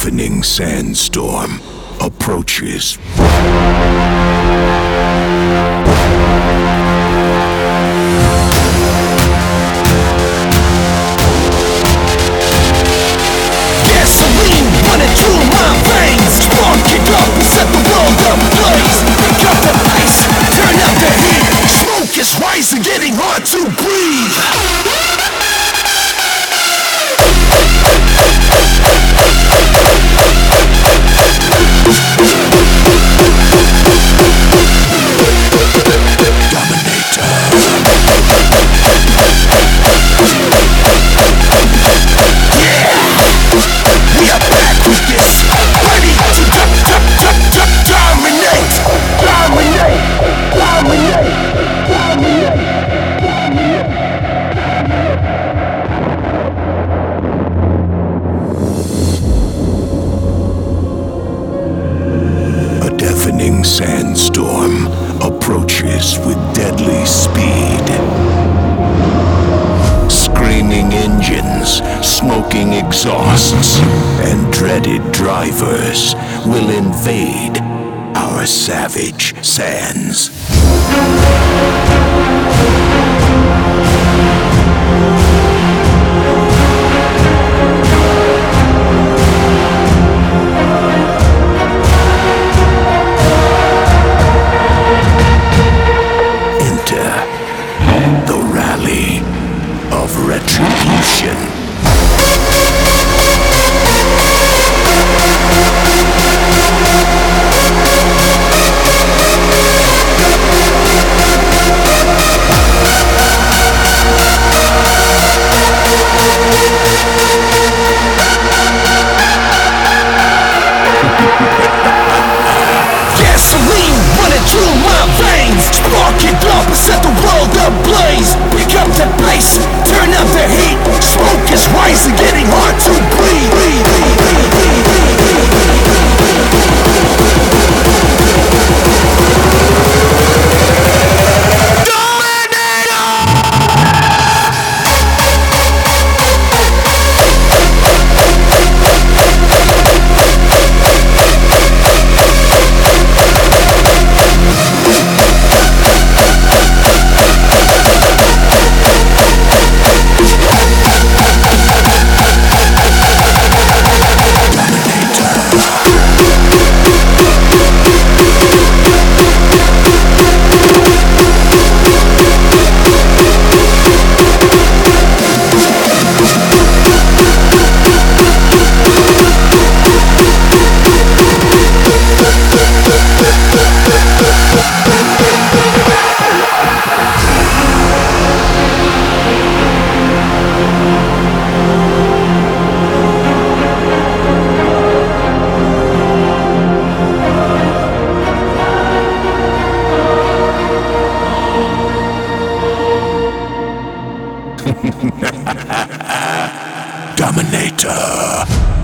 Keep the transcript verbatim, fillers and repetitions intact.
deafening sandstorm approaches. Gasoline running through my veins, sparking up and set the world ablaze. Pick up the pace, turn up the heat. Smoke is rising, getting hard to breathe. Sandstorm approaches with deadly speed. Screaming engines, smoking exhausts, and dreaded drivers will invade our savage sands. The rally of retribution. Gasoline running through my veins, sparking up and set the world ablaze. Pick up the pace, turn up the heat. Smoke is rising, getting hard to breathe. Dominator.